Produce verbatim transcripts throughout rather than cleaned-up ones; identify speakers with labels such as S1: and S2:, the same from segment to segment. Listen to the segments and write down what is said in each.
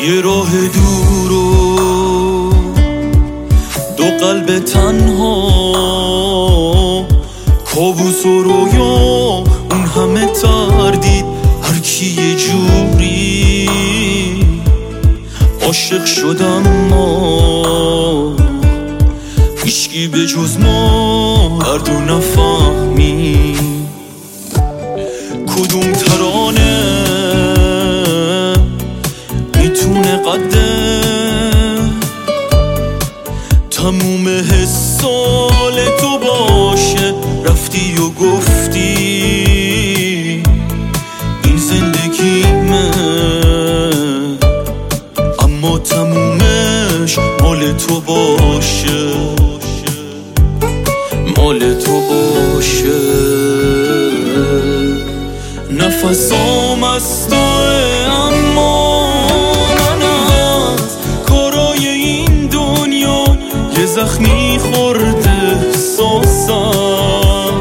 S1: یه راه دور و دو قلب تنها، کابوس و رویا، اون همه تردید، هر کی یه جوری عاشق شدم. ما هیچکی به جز ما هر دو نفهمی کدوم ترانه میتونه قده تموم حسال تو باشه. رفتی و گفتی این زندگیمه، اما تمومش مال تو باشه، مال تو باشه. نفسام از توه، اما من از کارای این دنیا یه زخمی خورده احساسم.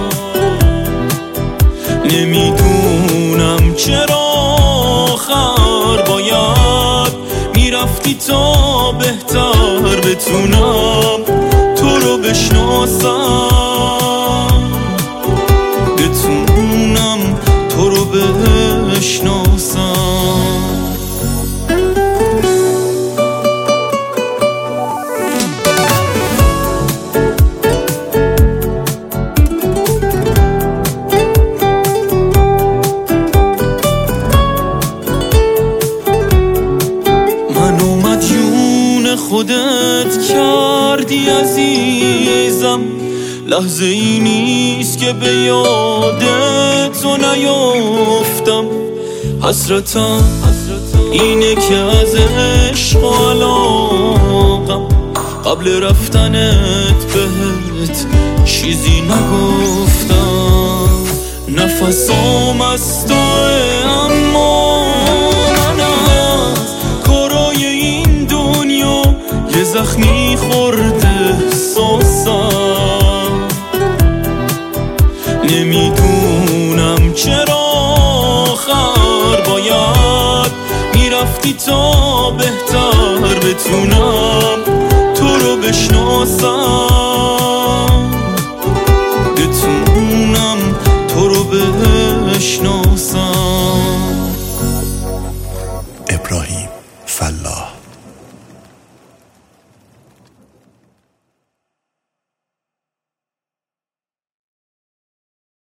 S1: نمیدونم چرا آخر باید میرفتی تا بهتر بتونم تو رو بشناسم، بتونم تو رو بشناسم. منو مدیون خودت کردی عزیزم، لحظه ای نیست که به یاد تو نیافتم. حسرتم اینه که از عشق و علاقم قبل رفتنت بهت چیزی نگفتم. نفسام از توه، اما من از کارای این دنیا یه زخمی خورده احساسم. نمیدونم چرا آخر باید میرفتی تا بهتر بتونم تو رو بشناسم، بتونم تو رو بشناسم.
S2: ابراهیم فلاح.